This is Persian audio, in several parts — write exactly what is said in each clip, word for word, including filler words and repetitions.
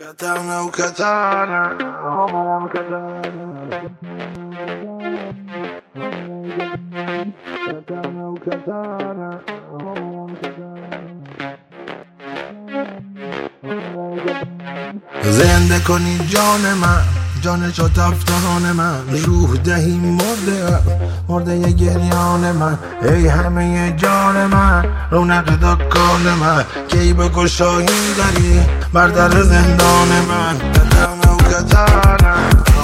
Katana o katana, oh katana, katana o katana, oh katana. زنده کنی جان من، جان شد افتان من، روح دهی مرده مرده ی گریان من. ای همه جان من، رونق دکان من، کی به گشایی داری بر در زندان من. کتانه و کتانه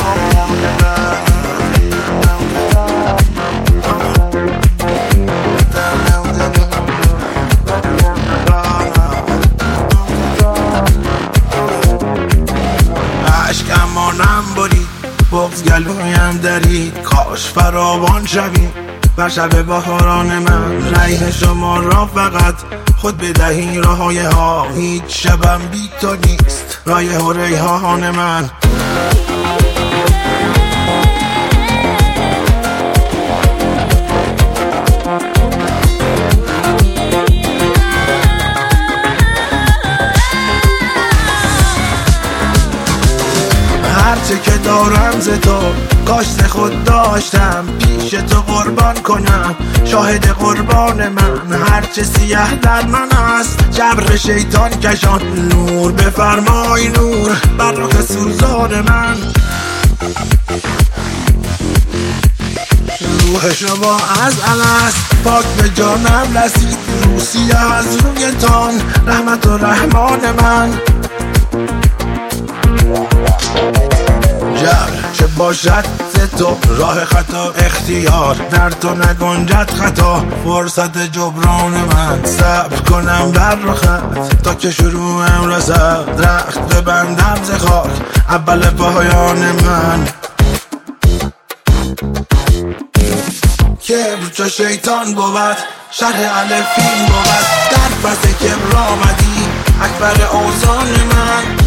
اشکمانم برید، بغض گلویم درید، کاش فراوان شویم بر شب بهاران من. ریح شما را فقط خود بدهی راهای ها، هیچ شبم بی تو نیست رایح و ریحان من. هرچه که دارم ز تو کاشت خود داشتم، پیش تو قربان کنم شاهد قربان من. هرچه سیه در من است جبر شیطان کشان، نور بفرمای نور بر رخ سوزان من. روح شما از الست پاک به جانم رسید، روسیه از رویتان رحمت و رحمان من. جبر چه باشد ز تو راه خطا اختیار، در تو نگنجد خطا فرصت جبران من. صبر کنم بر رخت تا که شروعم رسد، رخت ببندم ز خاک اول پایان من. کبر چو شیطان بود شرح الفین بود، در پس کبر آمدی اکبر اوزان من.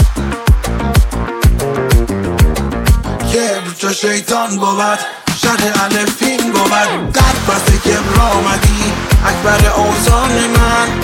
کبر چو شیطان بود شرح الفین بود، در پس کبر آمدی اکبر اوزان من.